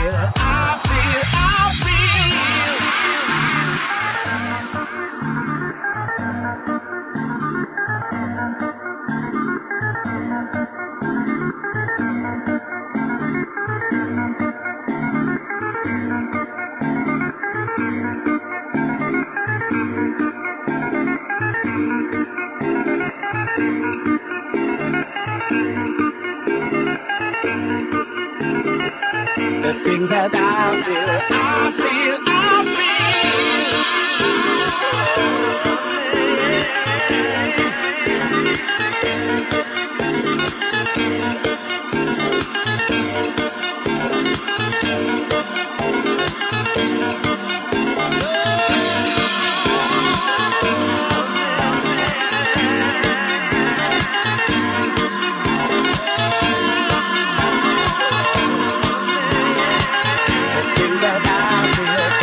The things that I feel, I feel, I feel, the things that I feel.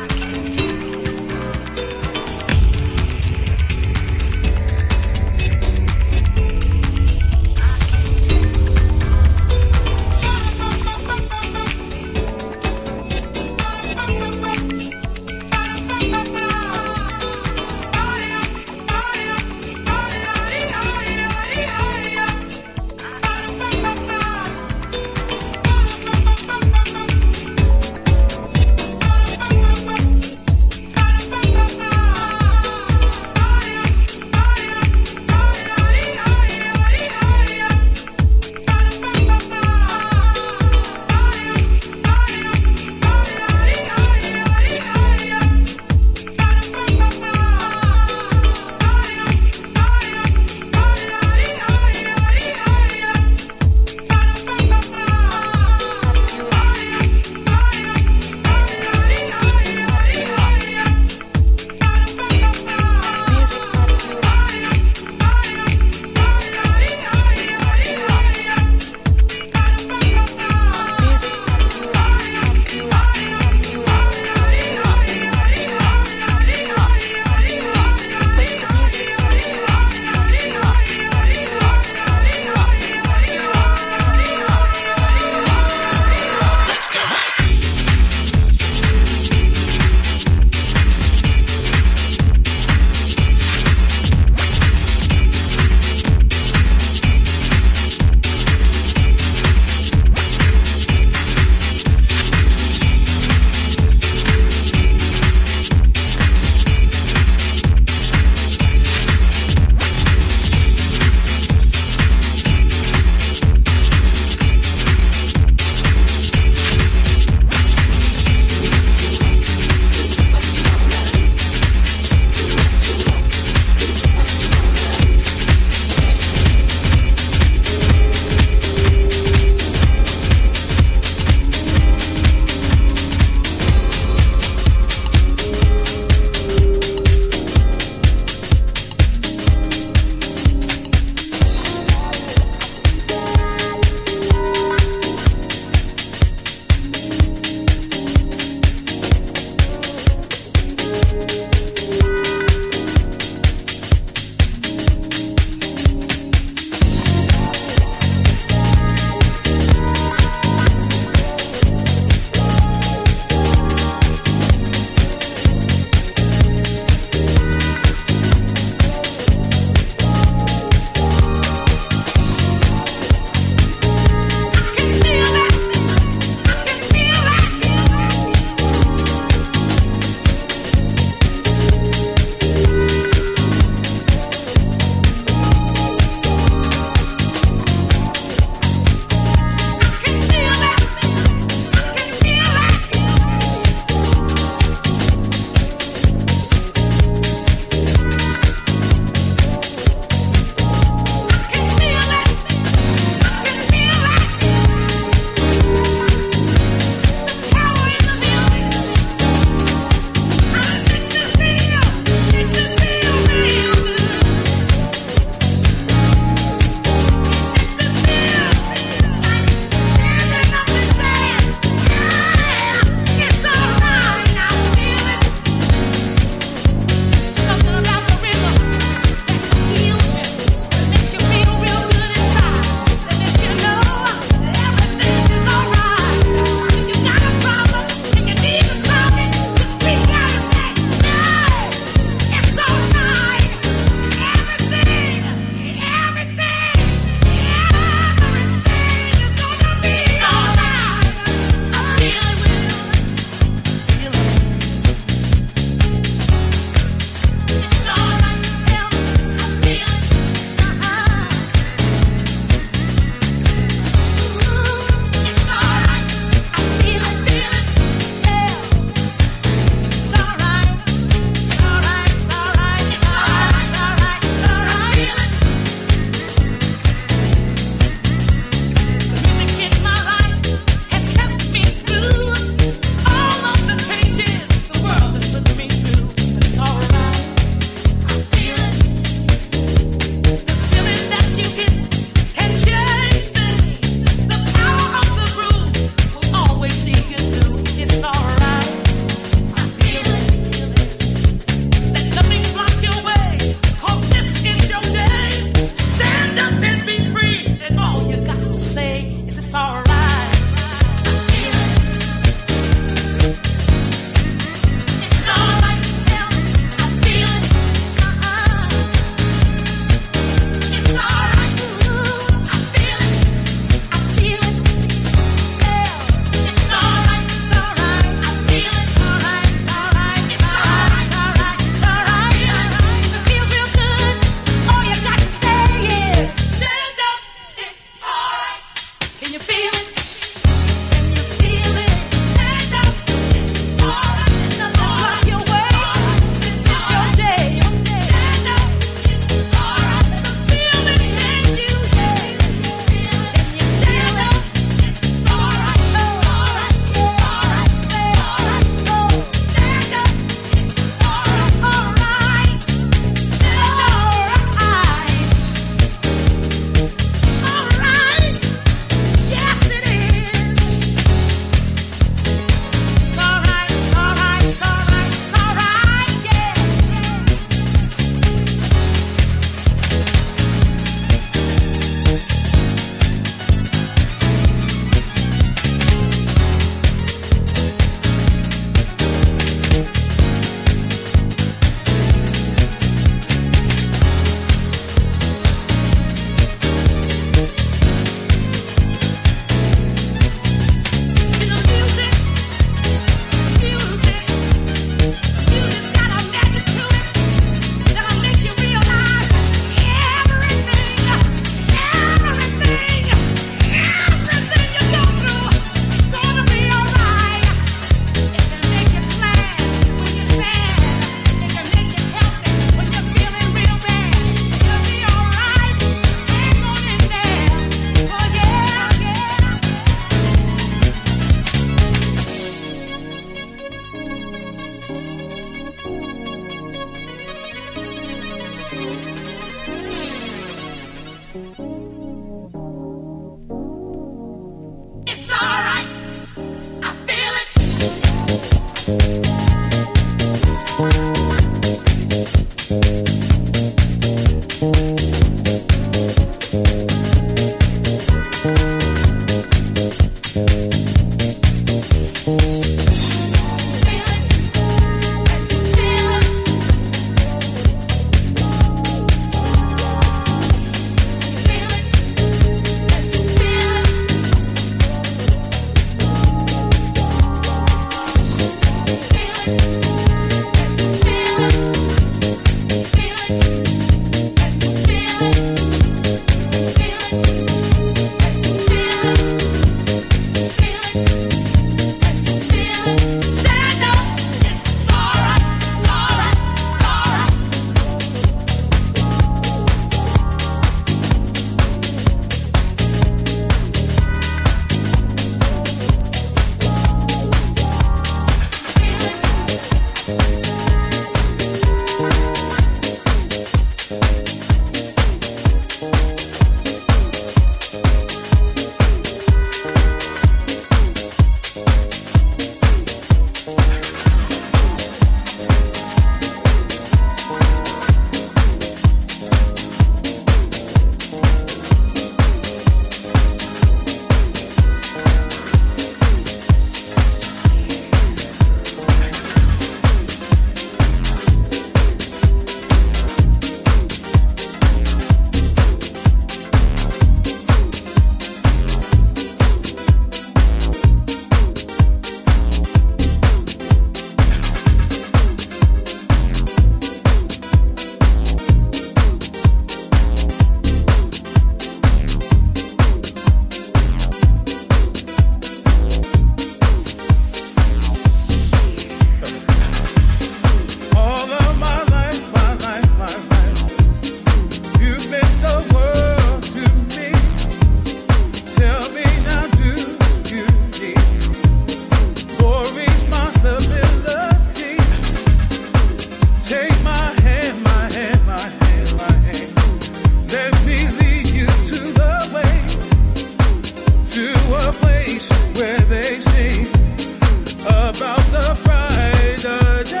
world to me. Tell me now, do you need more responsibility? Take my hand, my hand, my hand, my hand. Let me lead you to the way, to a place where they sing about the brighter day.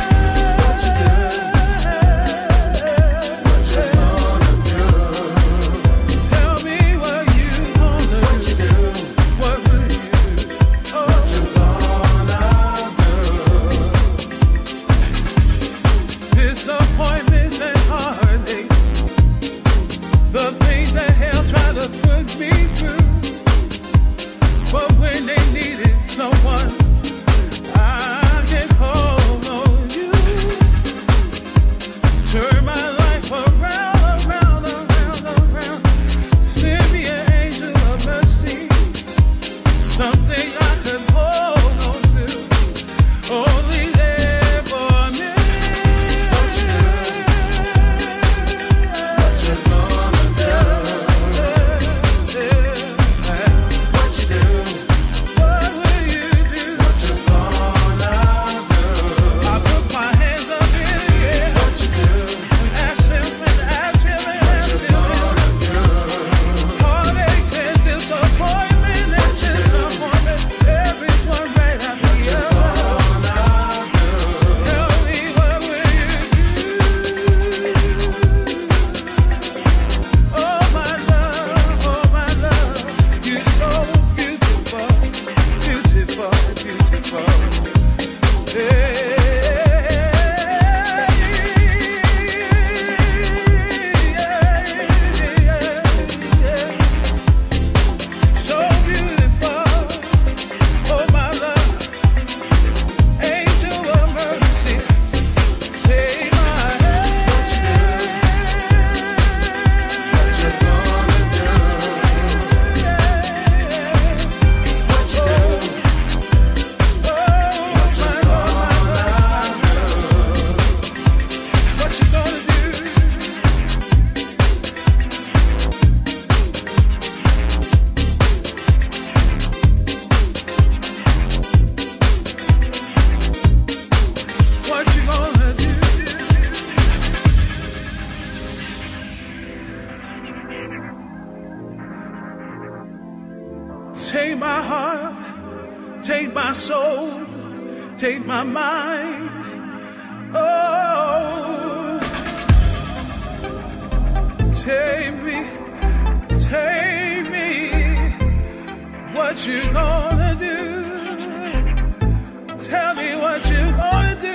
Disappointments and heartache, the things that hell tried to put me through. But when they needed someone, I just called on you. Turn my life around, around, around, around. Send me an angel of mercy, something I could hold on to. Only there for me. Take my heart, take my soul, take my mind. Oh, take me. What you gonna do? Tell me what you gonna do.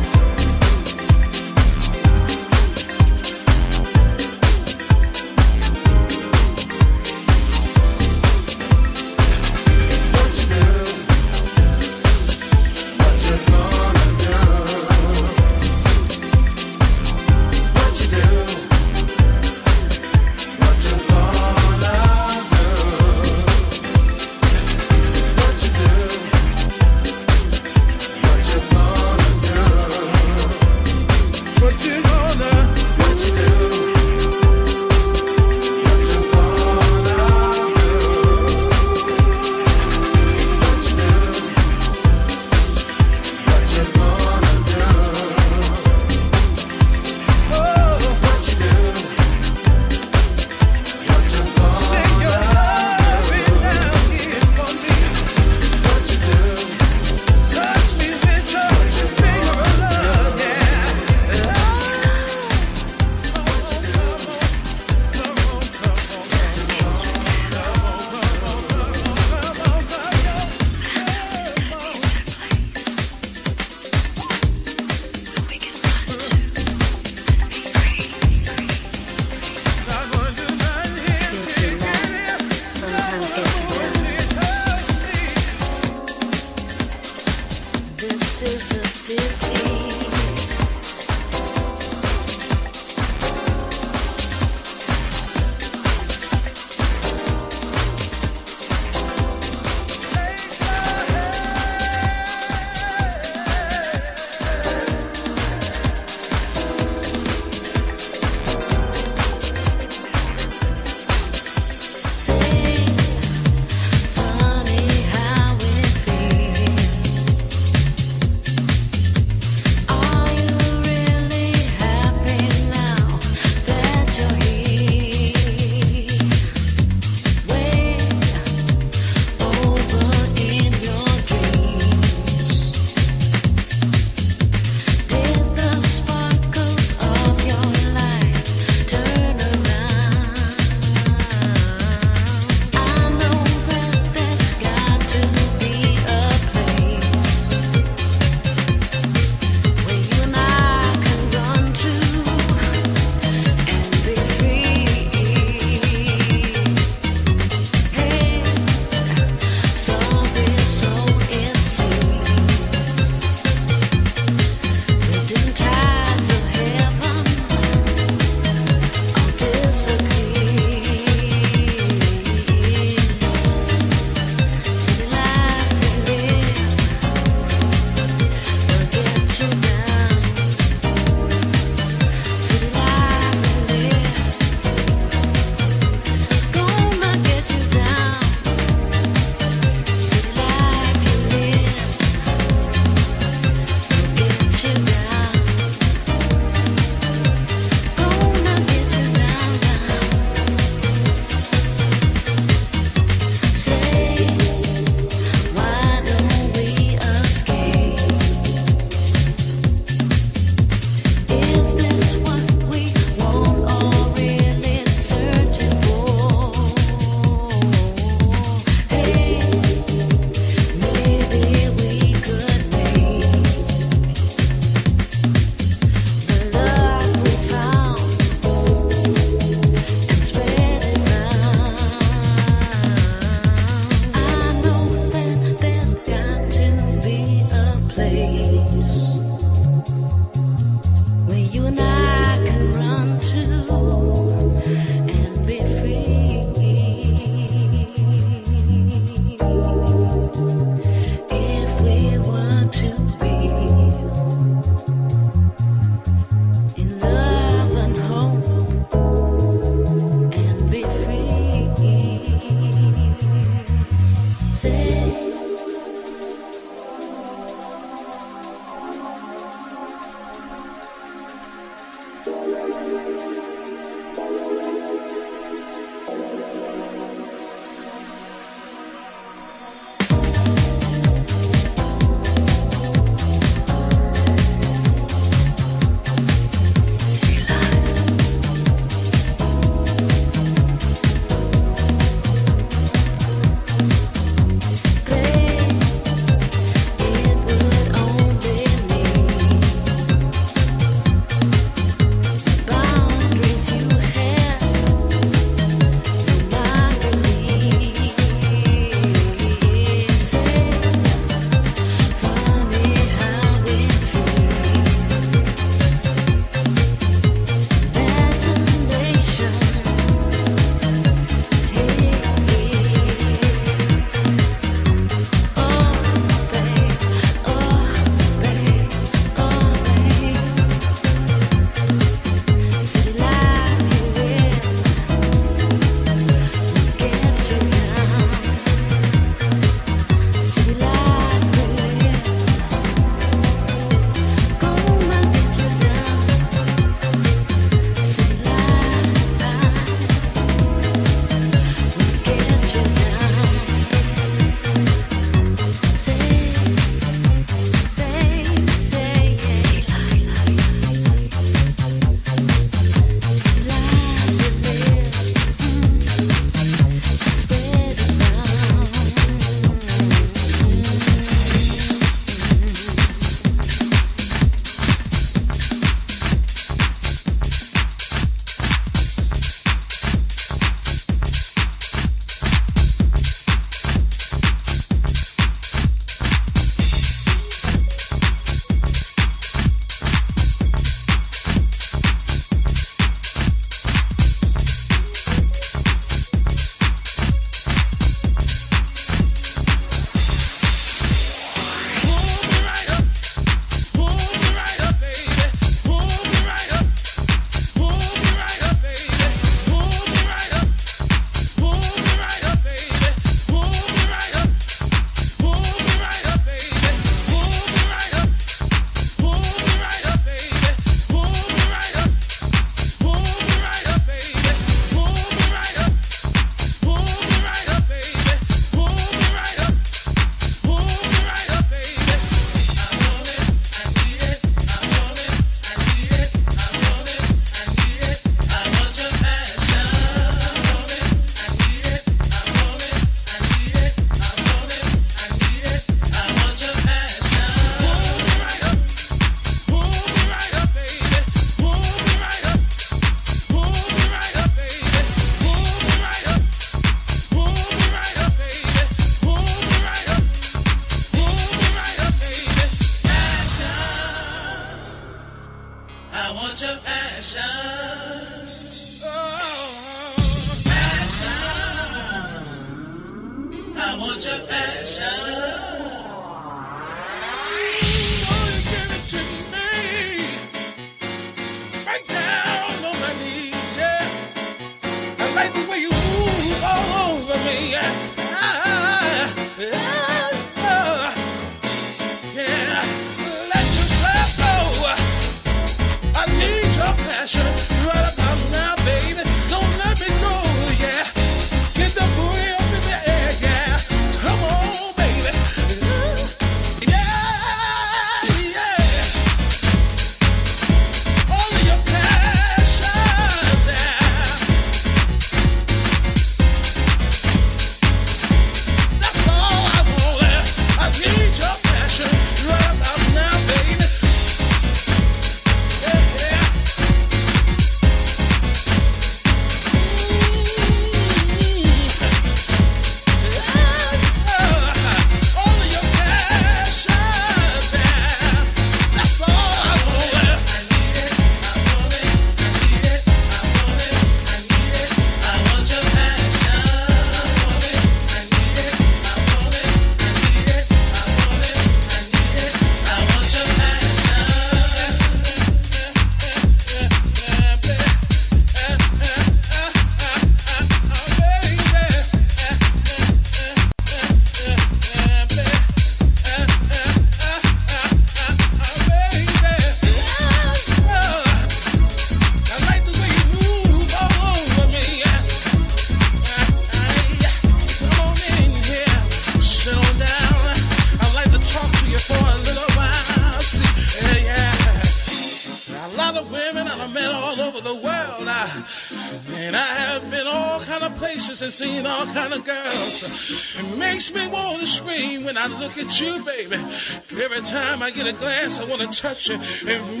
And seen all kind of girls. It makes me want to scream when I look at you, baby. Every time I get a glance, I want to touch you and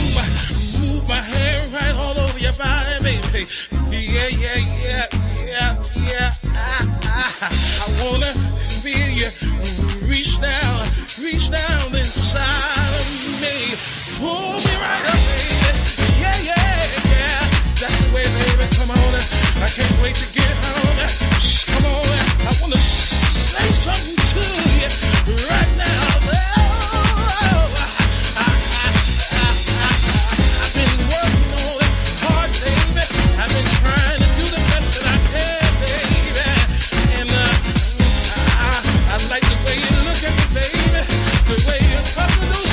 move my hand right all over your body, baby. Yeah. I want to feel you reach down inside of me. Pull me right up, baby. Yeah. That's the way, baby. Come on. I can't wait to get home. Come on, I want to say something to you right now. I've been working on it hard, baby. I've been trying to do the best that I can, baby. And I like the way you look at me, baby. The way you talk to those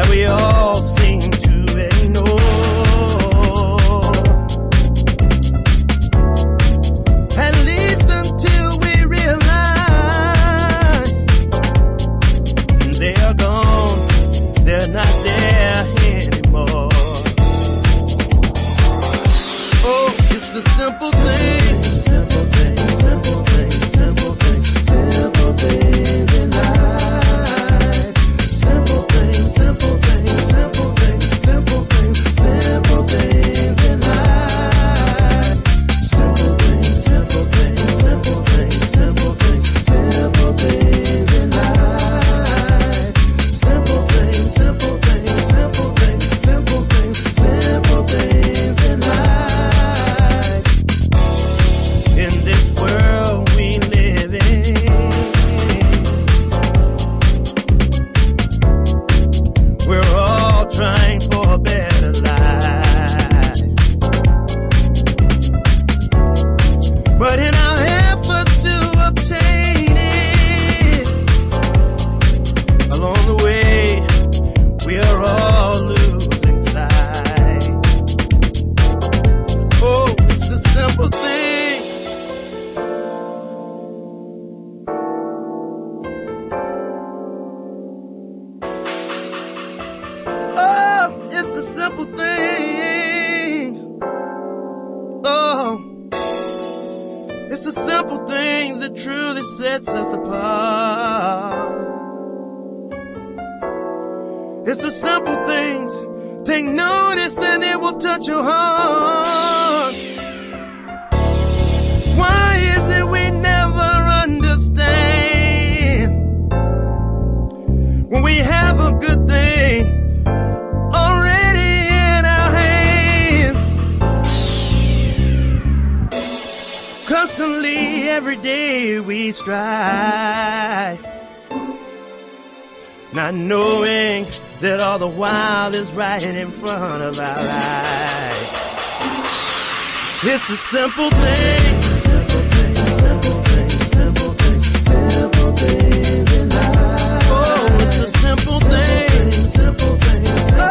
that we all seem to ignore. At least until we realize they are gone, they're not there anymore. Oh, it's the simple things, simple things, simple things, simple things, simple things in life. Simple things, simple things, simple things, simple things, simple things in life. Simple things, simple things, simple things, simple things, simple things in life. Simple things, simple things, simple things, simple things, simple things in life. In this world we live in, we're all trying for a better life. But in our efforts to obtain it, along the way, we are all losing sight. Oh, it's a simple thing. Oh, it's the simple things. Oh, it's the simple things that truly sets us apart. It's the simple things. Take notice and it will touch your heart. Why is it we never understand when we have a good thing already in our hands? Constantly, every day we strive, not knowing that all the while is right in front of our eyes. It's a simple thing, simple things, simple things, simple things, simple things in life. Oh, it's a simple thing, simple things, simple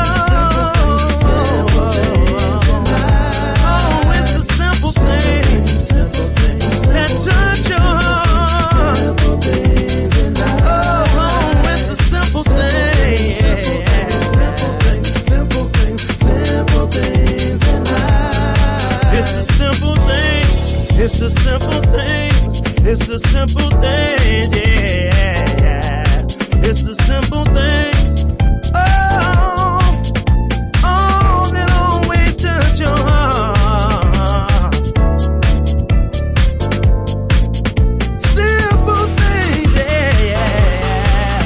things in life. Oh, it's a simple thing, simple things that touch your heart. Simple things in life. Oh, it's a simple thing, simple things, simple things, simple things in life. It's the simple things, it's the simple things, it's the simple things, yeah. It's the simple things, oh, that always touch your heart. Simple things, yeah.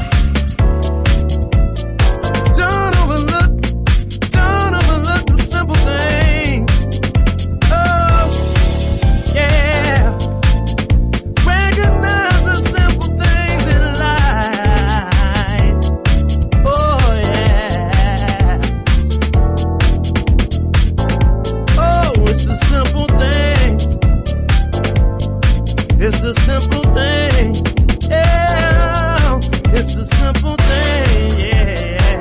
Don't overlook the simple things. Oh, yeah. Recognize the simple things in life. Oh, yeah. Oh, it's the simple things. It's the simple things. Yeah. It's the simple things. Yeah.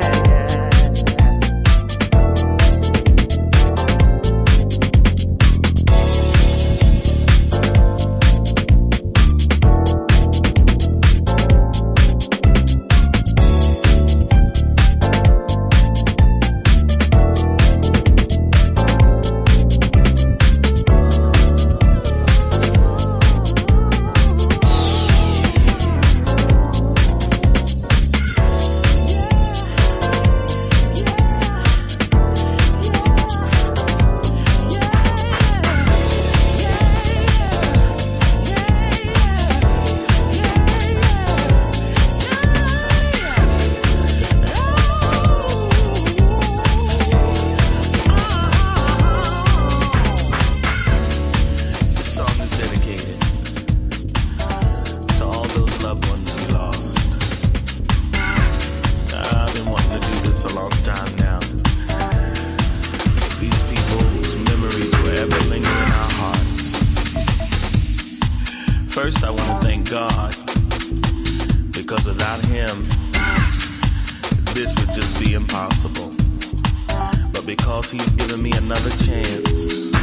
First, I want to thank God, because without Him, this would just be impossible. But because he's given me another chance,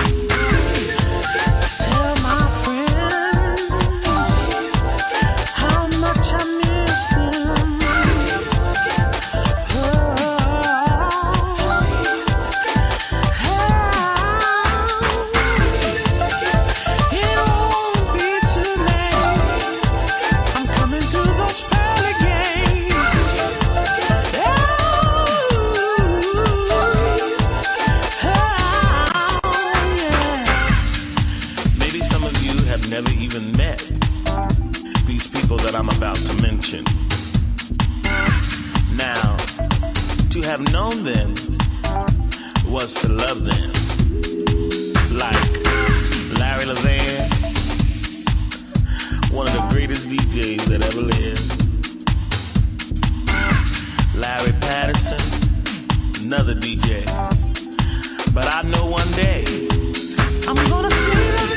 tell my friend how much I miss him. Never even met these people that I'm about to mention. Now, to have known them was to love them. Like Larry Levan, one of the greatest DJs that ever lived. Larry Patterson, another DJ. But I know one day I'm gonna see them.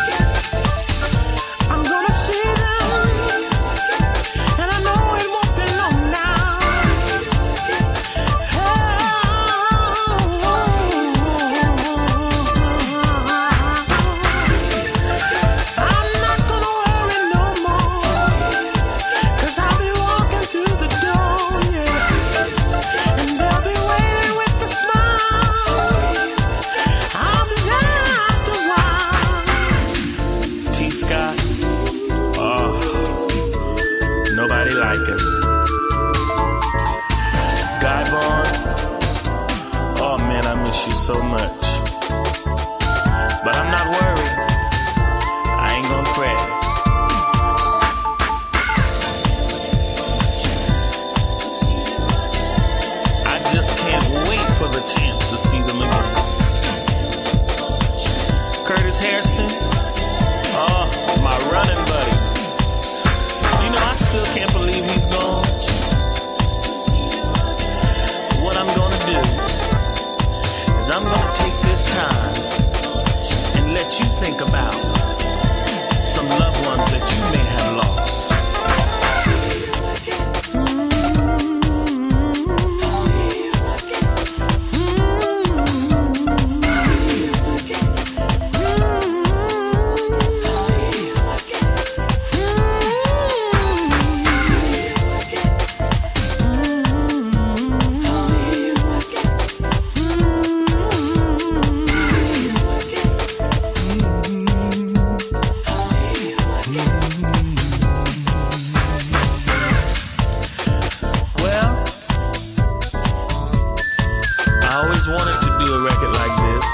I'm gonna see them, and I know it won't be long now. I'm not gonna worry no more, 'cause I'll be walking through the door, yeah, and they'll be waiting with a smile. I'll be there after a while. T. Scott. Oh, nobody like him. Guy Vaughn, oh man, I miss you so much. But I'm not worried. I ain't gonna fret. I just can't wait for the chance to see them again. Curtis Hairston, oh, my running buddy. You know, I still can't believe he's gone. What I'm gonna do is I'm gonna take this time and let you think about some loved ones that you may have lost. Wanted to do a record like this,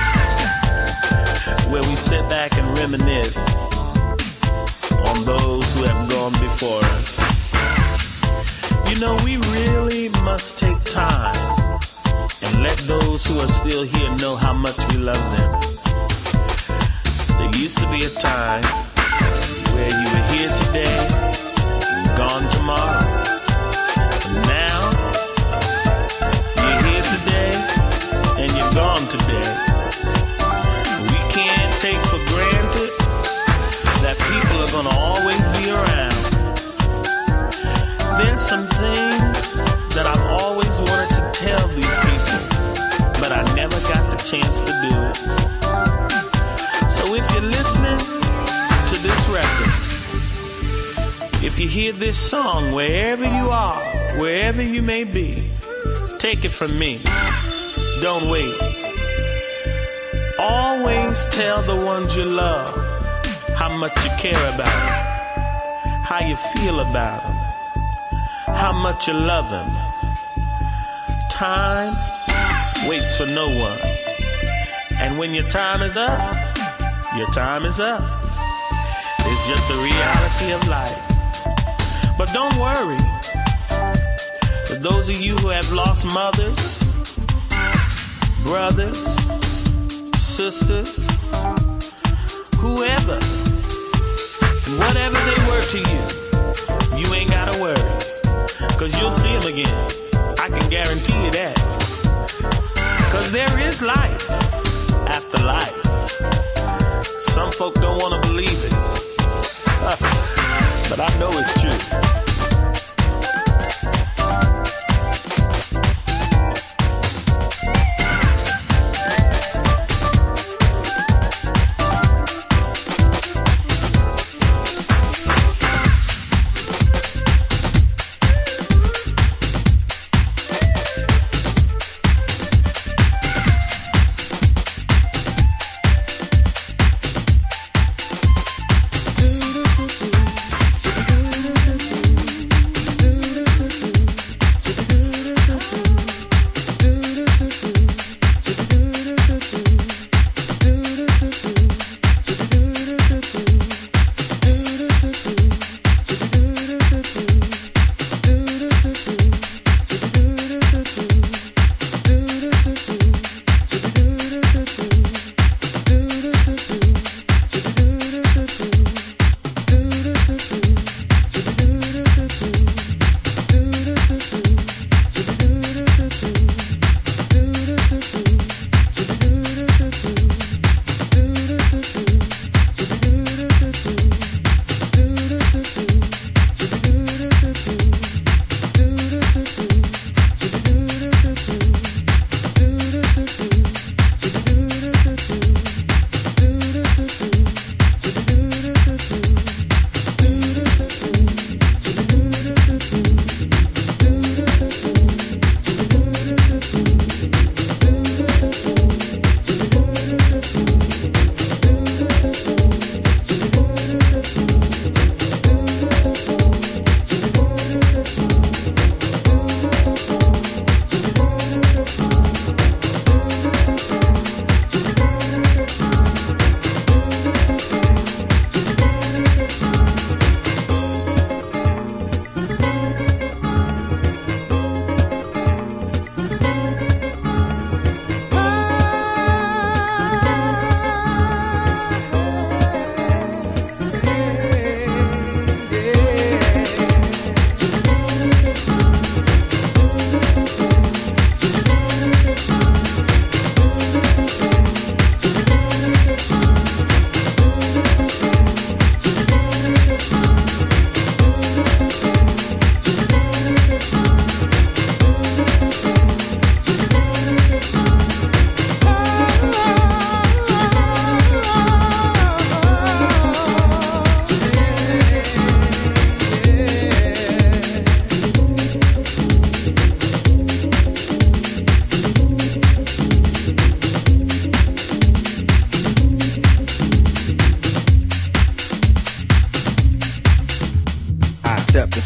where we sit back and reminisce on those who have gone before us. You know, we really must take time and let those who are still here know how much we love them. There used to be a time where you were here today and gone tomorrow. And now, you're here today and you're gone today. We can't take for granted that people are gonna always be around. There's some things that I've always wanted to tell these people, but I never got the chance to do it. So if you're listening to this record, if you hear this song, wherever you are, wherever you may be, take it from me. Don't wait. Always tell the ones you love how much you care about them, how you feel about them, how much you love them. Time waits for no one. And when your time is up, your time is up. It's just the reality of life. But don't worry. For those of you who have lost mothers, brothers, sisters, whoever, and whatever they were to you, you ain't gotta worry, 'cause you'll see them again. I can guarantee you that. 'Cause there is life after life. Some folk don't want to believe it, but I know it's true.